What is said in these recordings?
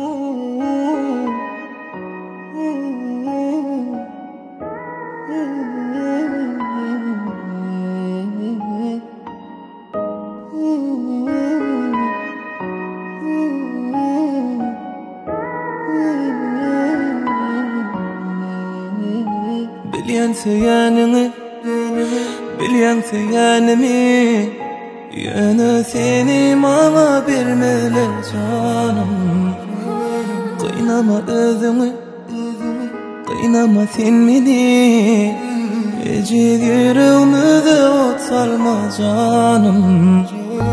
Bilyen seyanını, bilyen seyanımı, yana seni bana vermeli canım. Kıynama özünü, kıynama sen beni, ece yüreğimize ot salma canım.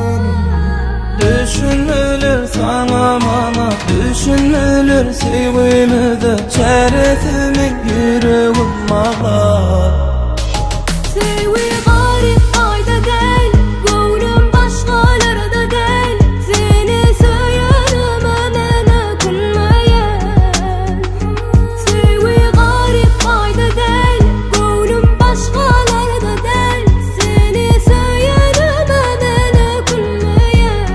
Düşünülür sana bana, düşünülür sevgimize, çaresimin yüreğim ağlar. Sevgi garip ayda gel, gönlüm başkalarda gel. Seni söylerim ömene gülmeyen. Sevgi garip ayda gel, gönlüm başkalarda gel. Seni söylerim ömene gülmeyen.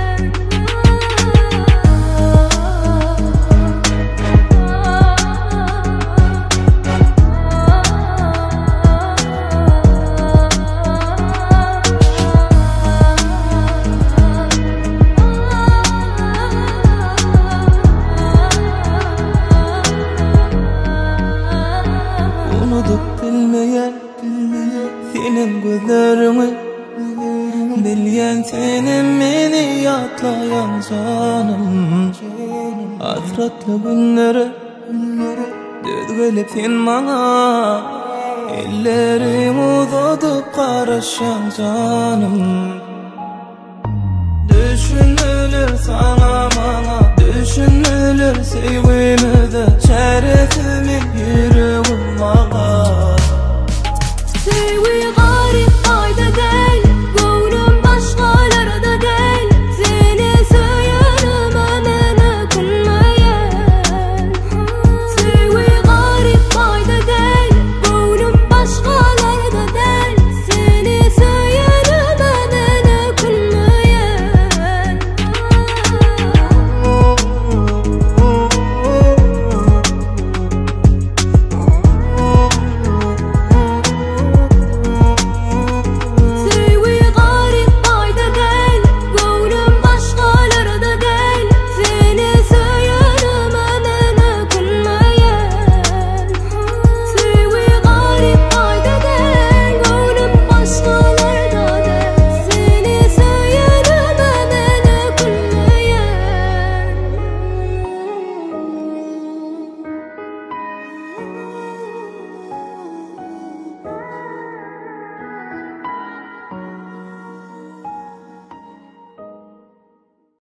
Unutup bilmeyen senin gözlerini, bilyen senin beni yatlayan canım. Hasretli günleri düzgülüp sen bana, ellerim uzatıp karışan canım. Düşünülür sana bana, düşünülür sevgimize, çaresimin